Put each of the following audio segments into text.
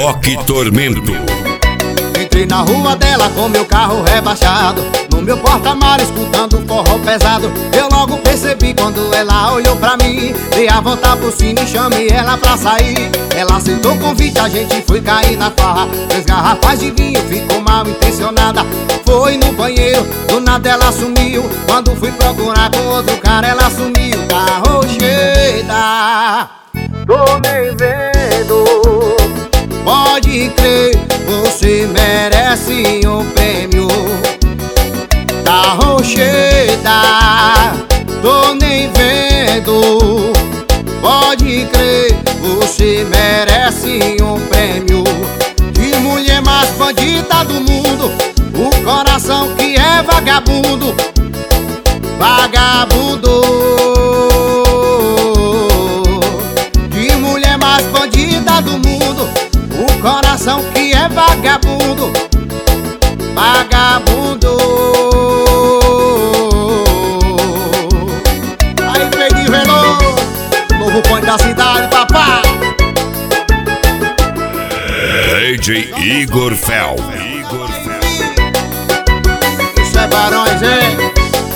Toque Tormento. Entrei na rua dela com meu carro rebaixado, no meu porta-malas escutando forró pesado. Eu logo percebi quando ela olhou pra mim, dei a volta por cima e chamei ela pra sair. Ela aceitou o convite, a gente foi cair na farra. 3 garrafas de vinho, ficou mal intencionada. Foi no banheiro, do nada ela sumiu. Quando fui procurar com outro cara, ela sumiu. Tá rocheda, tô nem vendo. Pode crer, você merece um prêmio. Tá rocheda, tô nem vendo. Pode crer, você merece um prêmio. De mulher mais bandida do mundo, o coração que é vagabundo. Vagabundo. De mulher mais bandida do mundo, o coração que é vagabundo. Vagabundo. Aí, Pedrinho Veloso, novo ponto da cidade, papá. DJ Igor Fel. Isso é Barões, hein?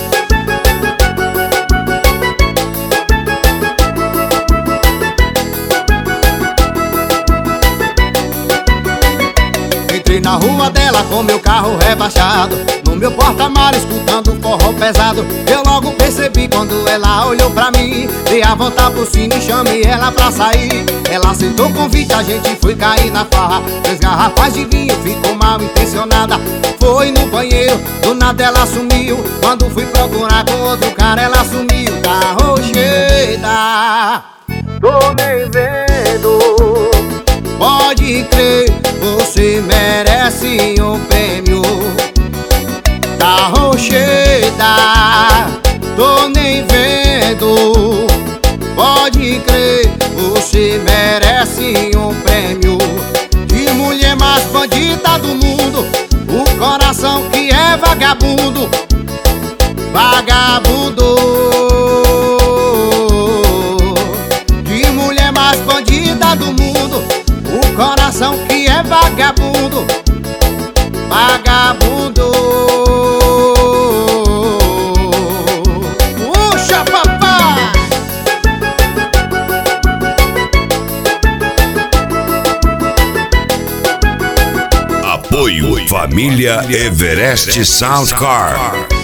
Entrei na rua dela com meu carro rebaixado, no meu porta-malas escutando forró pesado. Eu logo percebi quando ela olhou pra mim, dei a volta por cima e chamei ela pra sair. Ela aceitou o convite, a gente foi cair na farra. 3 garrafas de vinho, ficou mal intencionada. Foi no banheiro, do nada ela sumiu. Quando fui procurar com outro cara, ela sumiu. Tá rocheda, tô nem vendo. Pode crer, você merece um prêmio. Tá rocheda, tô nem vendo. Pode crer, você merece um prêmio. De mulher mais bandida do mundo, o coração que é vagabundo. Vagabundo. De mulher mais bandida do mundo, o coração que é vagabundo. Vagabundo. Puxa, papai! Apoio Família Everest Sound Car.